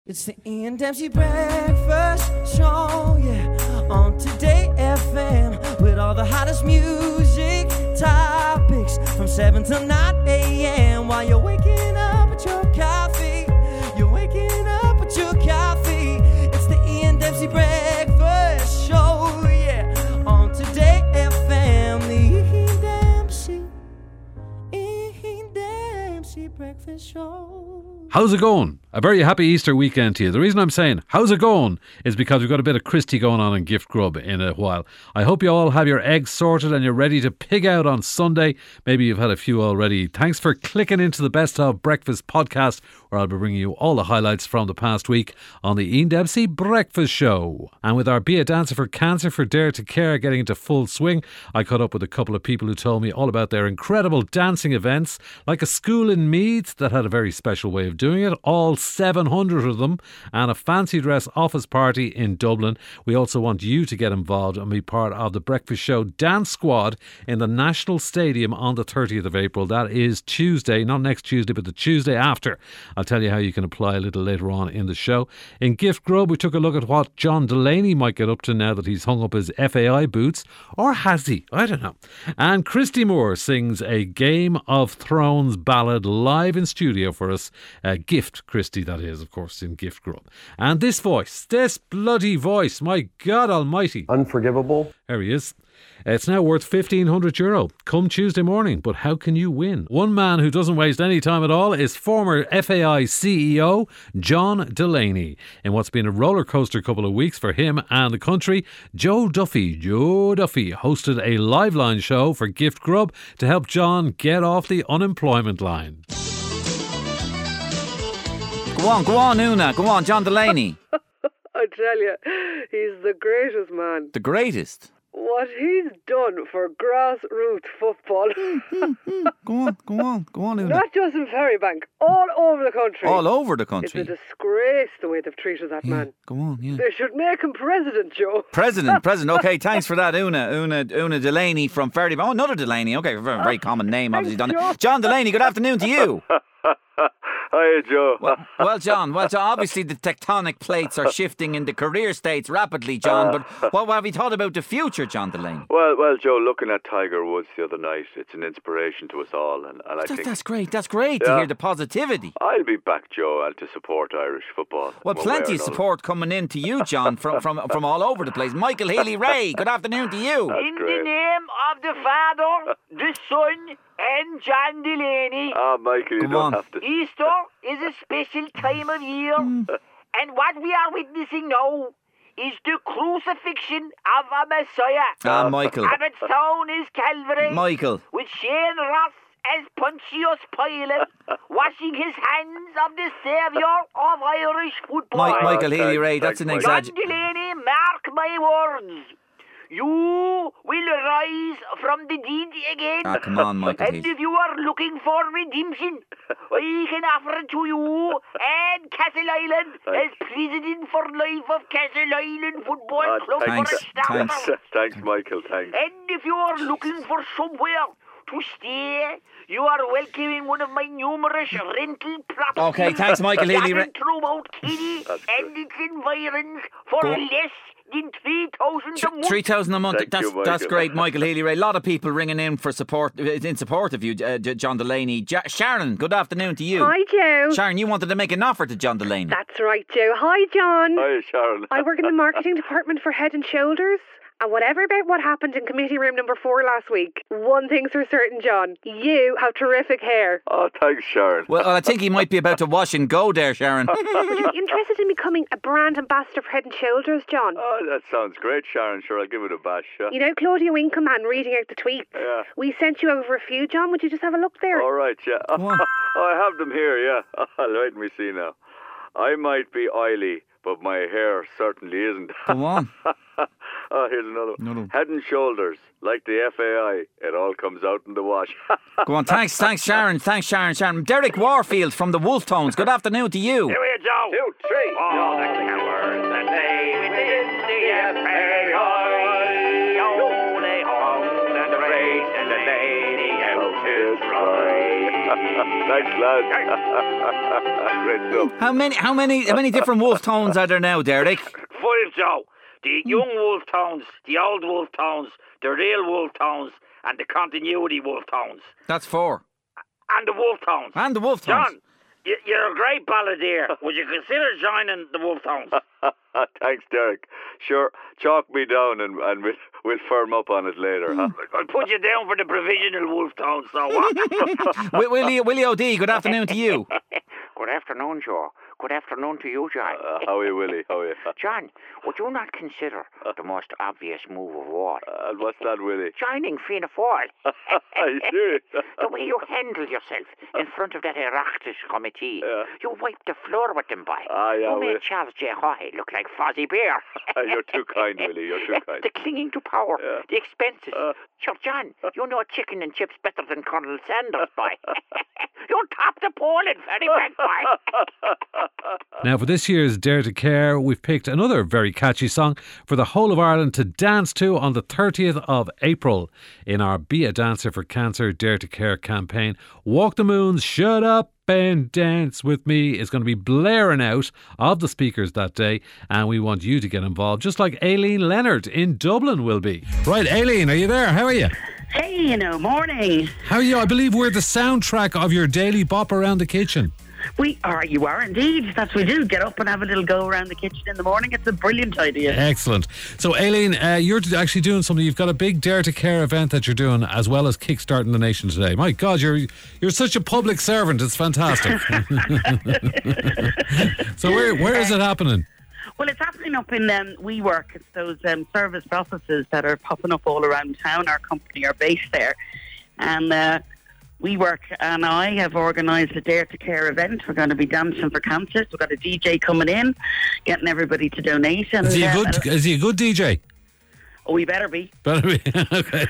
It's the Ian Dempsey Breakfast Show, yeah, on Today FM, with all the hottest music topics from 7 till 9 a.m. while you're waking up with your coffee. You're waking up with your coffee. It's the Ian Dempsey Breakfast Show, yeah, on Today FM. The Ian Dempsey Breakfast Show. How's it going? A very happy Easter weekend to you. The reason I'm saying, how's it going, is because we've got a bit of Christie going on in Gift Grub in a while. I hope you all have your eggs sorted and you're ready to pig out on Sunday. Maybe you've had a few already. Thanks for clicking into the Best of Breakfast podcast, where I'll be bringing you all the highlights from the past week on the Ian Dempsey Breakfast Show. And with our Be a Dancer for Cancer for Dare to Care getting into full swing, I caught up with a couple of people who told me all about their incredible dancing events, like a school in Meath that had a very special way of doing it, all 700 of them, and a fancy dress office party in Dublin. We also want you to get involved and be part of the Breakfast Show Dance Squad in the National Stadium on the 30th of April. That is Tuesday, not next Tuesday, but the Tuesday after. I'll tell you how you can apply a little later on in the show. In Gift Grub, we took a look at what John Delaney might get up to now that he's hung up his FAI boots. Or has he? I don't know. And Christy Moore sings a Game of Thrones ballad live in studio for us. Gift Christy, that is, of course, in Gift Grub. And this voice, this bloody voice, my God almighty. Unforgivable. There he is. It's now worth €1,500 come Tuesday morning. But how can you win? One man who doesn't waste any time at all is former FAI CEO John Delaney. In what's been a roller coaster couple of weeks for him and the country, Joe Duffy hosted a live line show for Gift Grub to help John get off the unemployment line. Go on, Una. Go on, John Delaney. I tell you, he's the greatest man. The greatest? What he's done for grassroots football. Go on, Una. Not just in Ferrybank, all over the country. All over the country. It's a disgrace the way they've treated that man. Go on, yeah. They should make him president, Joe. President. Okay, thanks for that, Una Delaney from Ferrybank. Oh, another Delaney. Okay, very common name, obviously. John Delaney, good afternoon to you. Hiya, Joe. Well, John, obviously the tectonic plates are shifting in the career states rapidly, John, but what have you thought about the future, John Delaney? Well, Joe, looking at Tiger Woods the other night, it's an inspiration to us all, and I think... That's great to hear the positivity. I'll be back, Joe, to support Irish football. Well, plenty of support coming in to you, John, from all over the place. Michael Healy-Rae, good afternoon to you. That's great. In the name of the Father, the Son, and John Delaney. Michael, you don't have to... Easter is a special time of year, and what we are witnessing now is the crucifixion of a Messiah. Michael. Abbottstown is Calvary. Michael. With Shane Ross as Pontius Pilate, washing his hands of the saviour of Irish football. Michael Healy-Rae, that's an exaggeration. John Delaney, mark my words. You will rise from the dead again. Come on, Michael. And if you are looking for redemption, I can offer it to you and Castle Island as president for life of Castle Island Football Club. Thanks, Michael, thanks. And if you are looking for somewhere to stay, you are welcome in one of my numerous rental properties. Okay, thanks, Michael Healy-Rae. Throughout Kenny and its environs for less than 3,000 a month. 3,000 a month. That's great, Michael Healy-Rae. A lot of people ringing in for support, in support of you, John Delaney. Sharon, good afternoon to you. Hi, Joe. Sharon, you wanted to make an offer to John Delaney. That's right, Joe. Hi, John. Hi, Sharon. I work in the marketing department for Head and Shoulders. And whatever about what happened in committee room number 4 last week, one thing's for certain, John. You have terrific hair. Oh, thanks, Sharon. Well, I think he might be about to wash and go there, Sharon. Would you be interested in becoming a brand ambassador for Head and Shoulders, John? Oh, that sounds great, Sharon. Sure, I'll give it a bash, yeah. You know Claudia Winkleman reading out the tweets? Yeah. We sent you over a few, John. Would you just have a look there? All right, yeah. I have them here, yeah. Let me see now. I might be oily, but my hair certainly isn't. Come on. Here's another one. Head and Shoulders, like the FAI, it all comes out in the wash. Go on, thanks, Sharon. Thanks, Sharon. Derek Warfield from the Wolf Tones, good afternoon to you. Here we go. 2, 3. All the cowards that lay within the FAI, only home and the race and the lady out is right. Thanks, lads. Great stuff. How many different wolf tones are there now, Derek? 5, Joe. The young wolf tones, the old wolf tones, the real wolf tones, and the continuity wolf tones. That's 4. And the wolf tones. And the wolf tones. John, you're a great balladeer. Would you consider joining the wolf tones? Thanks, Derek. Sure, chalk me down and we'll firm up on it later, huh? I'll put you down for the provisional wolf tones, so what? Willie O'D, good afternoon to you. Good afternoon, Joe. Good afternoon to you, John. How are you, Willie? How are you? John, would you not consider the most obvious move of all? And what's that, Willie? Joining Fianna Fáil. Are you serious? The way you handle yourself in front of that Oireachtas committee. Yeah. You wiped the floor with them, boy. Yeah, you made Willie. Charles J. Hoy look like Fozzie Bear. You're too kind, Willie. You're too kind. The clinging to power. Yeah. The expenses. Sure, John, you know chicken and chips better than Colonel Sanders, boy. You top the polling very bad, boy. Now, for this year's Dare to Care, we've picked another very catchy song for the whole of Ireland to dance to on the 30th of April in our Be a Dancer for Cancer Dare to Care campaign. Walk the Moon's Shut Up and Dance With Me is going to be blaring out of the speakers that day, and we want you to get involved, just like Aileen Leonard in Dublin will be. Right, Aileen, are you there? How are you? Hey, morning. How are you? I believe we're the soundtrack of your daily bop around the kitchen. You are indeed. That's what we do. Get up and have a little go around the kitchen in the morning. It's a brilliant idea. Excellent. So, Aileen, you're actually doing something. You've got a big Dare to Care event that you're doing, as well as kickstarting the nation today. My God, you're such a public servant. It's fantastic. So, where is it happening? Well, it's happening up in WeWork. It's those service offices that are popping up all around town. Our company are based there. And WeWork and I have organised a Dare to Care event. We're going to be dancing for cancer. We've got a DJ coming in, getting everybody to donate. And, is he a good DJ? Oh, we better be. Better be. Okay.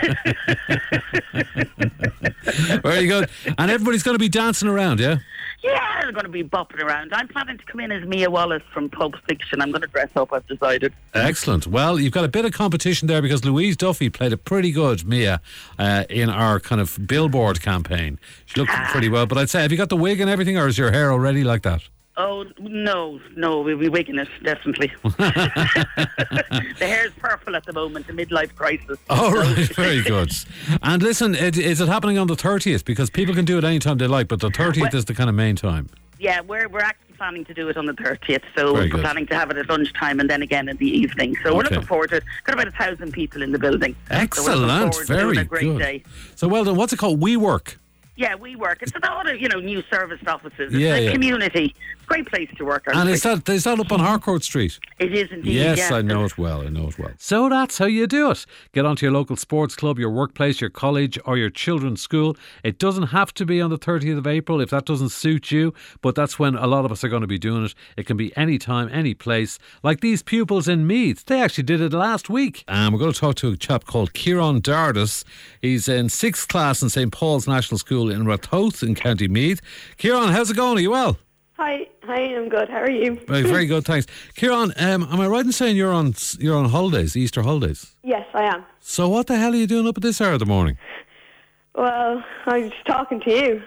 Very good. And everybody's going to be dancing around, yeah? Yeah, they're going to be bopping around. I'm planning to come in as Mia Wallace from Pulp Fiction. I'm going to dress up, I've decided. Excellent. Well, you've got a bit of competition there because Louise Duffy played a pretty good Mia in our kind of billboard campaign. She looked pretty well. But I'd say, have you got the wig and everything, or is your hair already like that? Oh, no, we'll be wigging it, definitely. The hair's purple at the moment, the midlife crisis. Oh, right, very good. And listen, is it happening on the 30th? Because people can do it anytime they like, but the 30th is the kind of main time. Yeah, we're actually planning to do it on the 30th, so we're planning to have it at lunchtime and then again in the evening. So we're looking forward to it. Got about 1,000 people in the building. Excellent, so very a great good. Day. So well done. What's it called? WeWork. Yeah, WeWork. It's a lot of, new service offices. It's a community. Great place to work. And is that up on Harcourt Street? It is indeed, yes. I know it well. So that's how you do it. Get onto your local sports club, your workplace, your college or your children's school. It doesn't have to be on the 30th of April if that doesn't suit you, but that's when a lot of us are going to be doing it. It can be any time, any place. Like these pupils in Meath. They actually did it last week. And we're going to talk to a chap called Kieran Dardis. He's in 6th class in St. Paul's National School in Ratoath in County Meath. Kieran, how's it going? Are you well? Hi, I'm good. How are you? Very good, thanks. Kieran, am I right in saying you're on holidays, Easter holidays? Yes, I am. So what the hell are you doing up at this hour of the morning? Well, I was just talking to you.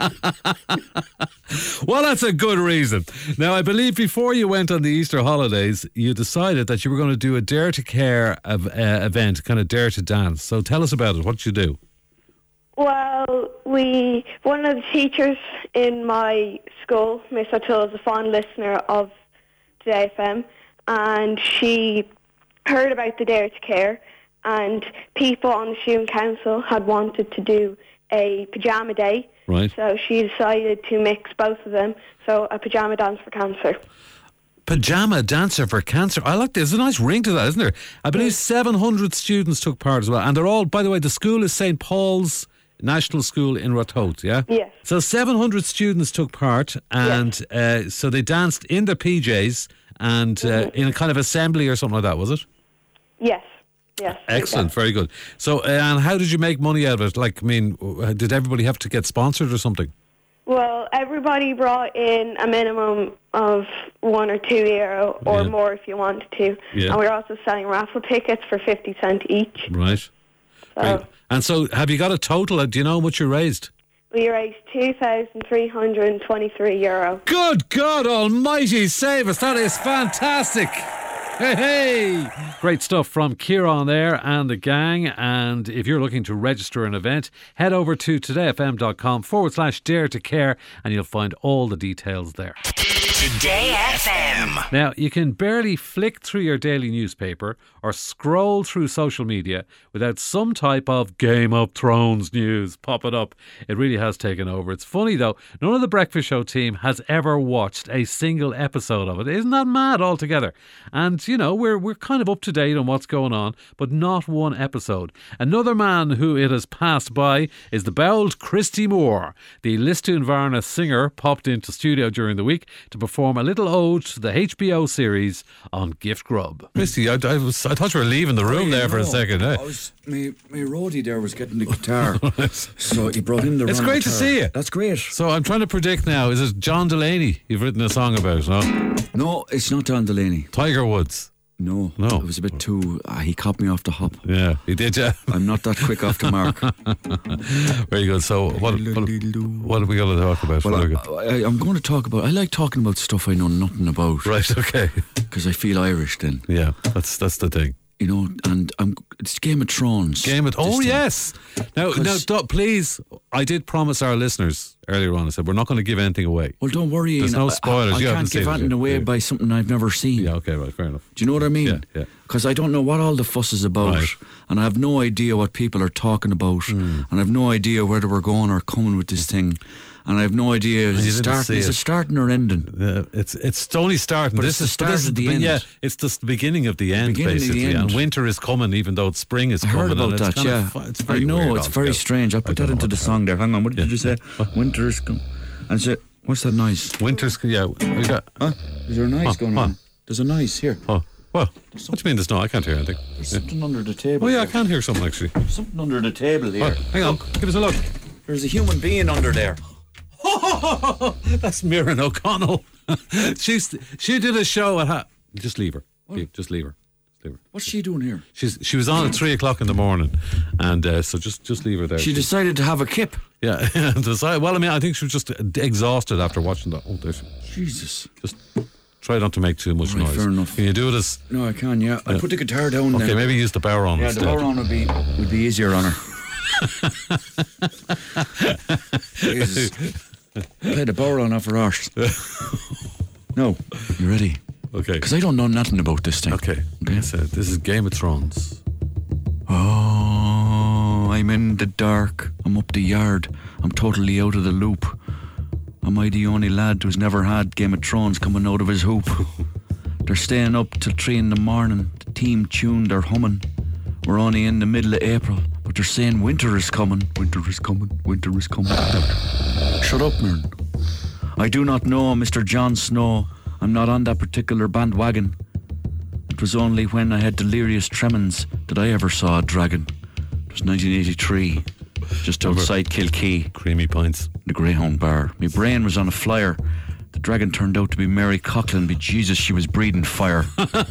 Well, that's a good reason. Now, I believe before you went on the Easter holidays, you decided that you were going to do a Dare to Care event, kind of Dare to Dance. So tell us about it. What did you do? Well, one of the teachers in my school, Miss O'Toole, is a fond listener of Today FM, and she heard about the Dare to Care, and people on the student council had wanted to do a pyjama day. Right. So she decided to mix both of them, so a pyjama dance for cancer. Pyjama dancer for cancer. I like this. There's a nice ring to that, isn't there? I believe 700 students took part as well, and they're all, by the way, the school is St. Paul's National School in Ratoath, yeah? Yes. So 700 students took part, and so they danced in their PJs and in a kind of assembly or something like that, was it? Yes. Excellent, very good. So, and how did you make money out of it? Like, I mean, did everybody have to get sponsored or something? Well, everybody brought in a minimum of €1 or €2 or more if you wanted to. Yeah. And we were also selling raffle tickets for 50 cents each. Right. So, and so, have you got a total? Do you know how much you raised? We raised €2,323. Good God Almighty, save us! That is fantastic. Hey! Great stuff from Kieran there and the gang. And if you're looking to register an event, head over to todayfm.com/dare to care and you'll find all the details there. Today FM. Now, you can barely flick through your daily newspaper or scroll through social media without some type of Game of Thrones news popping up. It really has taken over. It's funny though, none of the Breakfast Show team has ever watched a single episode of it. Isn't that mad altogether? And, you know, we're kind of up to date on what's going on, but not one episode. Another man who it has passed by is the bowled Christy Moore. The Listún Varna singer popped into studio during the week to perform a little ode to the HBO series on Gift Grub. Christy, I thought you were leaving the room there for a second. Eh? My roadie there was getting the guitar, so he brought in the It's wrong great guitar. to see you. That's great. So I'm trying to predict now, is it John Delaney you've written a song about, no? No, it's not John Delaney. Tiger Woods? No. It was a bit too... he caught me off the hop. Yeah, he did, yeah. I'm not that quick off the mark. Very good. So what are we going to talk about? Well, I'm going to talk about... I like talking about stuff I know nothing about. Right, okay. Because I feel Irish then. Yeah, that's the thing. You know, and it's Game of Thrones. Yes. Now, please, I did promise our listeners earlier on, I said, we're not going to give anything away. Well, don't worry. There's no spoilers. I can't give anything away by something I've never seen. Yeah, okay, right, fair enough. Do you know what I mean? Yeah. Because I don't know what all the fuss is about. Right. And I have no idea what people are talking about. And I have no idea whether we're going or coming with this thing. And I have no idea, is it starting or ending? It's only starting. But it's the start of the end. Yeah, it's the beginning of the end, basically. And winter is coming, even though spring is coming. I heard about that, yeah. I know, it's very strange. I put that into the song there. Hang on, what did you say? Winter is coming. And say, what's that noise? Winter's, yeah. Is there a noise going on? There's a noise here. Well, what do you mean there's no? I can't hear anything. There's something under the table. Oh yeah, I can hear something actually. There's something under the table here. Hang on, give us a look. There's a human being under there. That's Miriam O'Connell. She did a show at just leave her. Just leave her. What's she doing here? She was on at 3:00 in the morning, and so just leave her there. She decided to have a kip. Yeah. Well, I mean, I think she was just exhausted after watching that. Oh, there. Jesus. Just try not to make too much noise. Fair enough. Can you do it as? No, I can. Yeah, I'll put the guitar down. Okay, maybe use the power on. Yeah, instead. the power on would be easier on her. Jesus. Play the power on off her arse. No, you ready? Okay. Because I don't know nothing about this thing. Okay. So this is Game of Thrones. Oh, I'm in the dark. I'm up the yard. I'm totally out of the loop. Am I the only lad who's never had Game of Thrones coming out of his hoop? They're staying up till 3 in the morning. The team tuned, they're humming. We're only in the middle of April, but they're saying winter is coming. Winter is coming. Winter is coming. Shut up, man. I do not know Mr. Jon Snow. I'm not on that particular bandwagon. It was only when I had delirious tremens that I ever saw a dragon. It was 1983, just outside Kilkee. Creamy pints. The Greyhound Bar. My brain was on a flyer. The dragon turned out to be Mary Coughlin, but Jesus, she was breathing fire.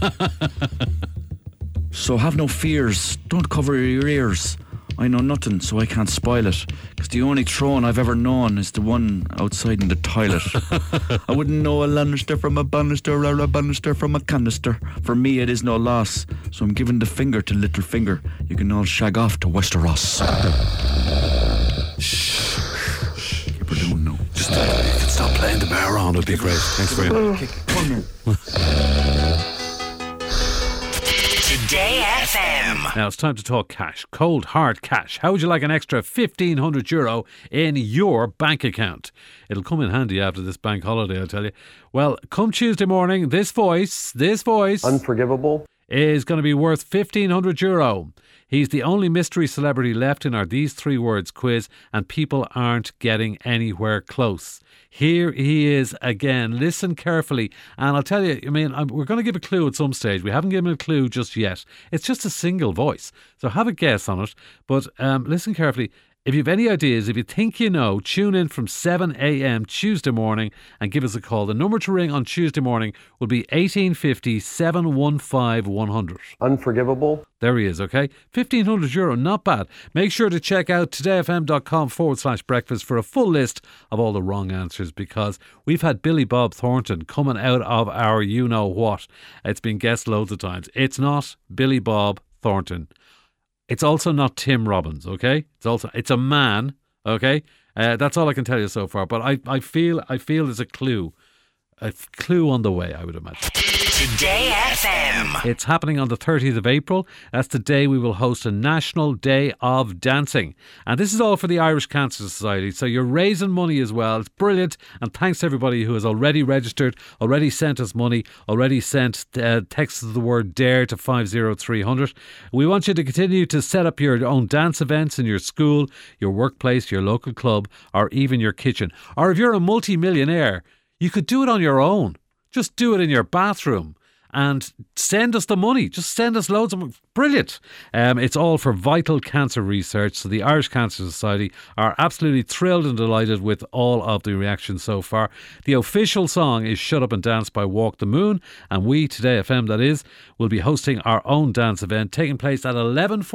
So have no fears. Don't cover your ears. I know nothing, so I can't spoil it. Because the only throne I've ever known is the one outside in the toilet. I wouldn't know a Lannister from a Bannister or a Bannister from a canister. For me, it is no loss. So I'm giving the finger to Littlefinger. You can all shag off to Westeros. Shh. Keep her doing now. Just you can stop playing the power on. It'd be great. Thanks very much. Come here. Today FM. Now it's time to talk cash. Cold, hard cash. How would you like an extra €1,500 in your bank account? It'll come in handy after this bank holiday, I'll tell you. Well, come Tuesday morning, this voice, Unforgivable, is going to be worth €1,500. He's the only mystery celebrity left in our These Three Words quiz, and people aren't getting anywhere close. Here he is again. Listen carefully. And I'll tell you, I mean, we're going to give a clue at some stage. We haven't given a clue just yet. It's just a single voice. So have a guess on it. But listen carefully. If you have any ideas, if you think you know, tune in from 7 a.m. Tuesday morning and give us a call. The number to ring on Tuesday morning will be 1850 715 100. Unforgivable. There he is, okay? €1,500, not bad. Make sure to check out todayfm.com/breakfast for a full list of all the wrong answers, because we've had Billy Bob Thornton coming out of our you-know-what. It's been guessed loads of times. It's not Billy Bob Thornton. It's also not Tim Robbins, okay? It's a man, okay? That's all I can tell you so far. But I feel there's a clue on the way, I would imagine. Today FM. It's happening on the 30th of April. That's the day we will host a National Day of Dancing. And this is all for the Irish Cancer Society. So you're raising money as well. It's brilliant. And thanks to everybody who has already registered, already sent us money, already sent texts of the word DARE to 50300. We want you to continue to set up your own dance events in your school, your workplace, your local club, or even your kitchen. Or if you're a multi-millionaire, you could do it on your own. Just do it in your bathroom and send us the money. Just send us loads of money. Brilliant. It's all for vital cancer research. So the Irish Cancer Society are absolutely thrilled and delighted with all of the reactions so far. The official song is Shut Up and Dance by Walk the Moon. And we, Today FM that is, will be hosting our own dance event taking place at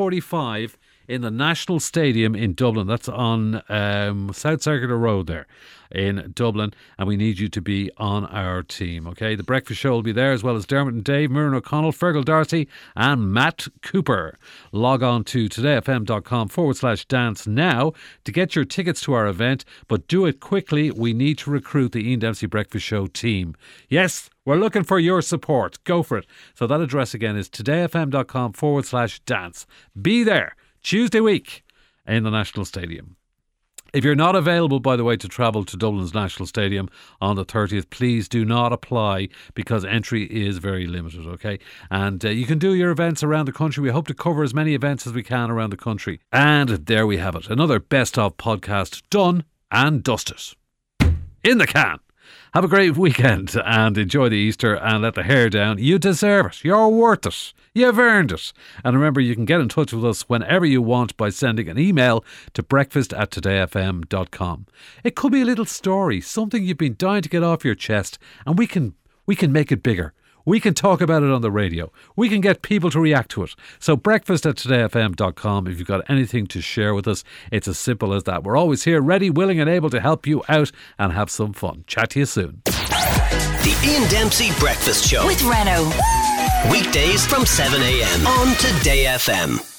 11:45 in the National Stadium in Dublin. That's on South Circular Road there in Dublin, and we need you to be on our team, okay? The breakfast show will be there, as well as Dermot and Dave, Muireann O'Connell, Fergal Darcy and Matt Cooper. Log on to todayfm.com/dance now to get your tickets to our event, but do it quickly. We need to recruit the Ian Dempsey Breakfast Show team. Yes, we're looking for your support. Go for it. So that address again is todayfm.com/dance. Be there Tuesday week in the National Stadium. If you're not available, by the way, to travel to Dublin's National Stadium on the 30th, please do not apply, because entry is very limited, okay? And you can do your events around the country. We hope to cover as many events as we can around the country. And there we have it. Another Best Of podcast done and dusted. In the can. Have a great weekend and enjoy the Easter and let the hair down. You deserve it. You're worth it. You've earned it. And remember, you can get in touch with us whenever you want by sending an email to breakfast@todayfm.com. It could be a little story, something you've been dying to get off your chest, and we can make it bigger. We can talk about it on the radio. We can get people to react to it. So breakfast@todayfm.com if you've got anything to share with us. It's as simple as that. We're always here, ready, willing and able to help you out and have some fun. Chat to you soon. The Ian Dempsey Breakfast Show. With Renault. Weekdays from 7 a.m. on Today FM.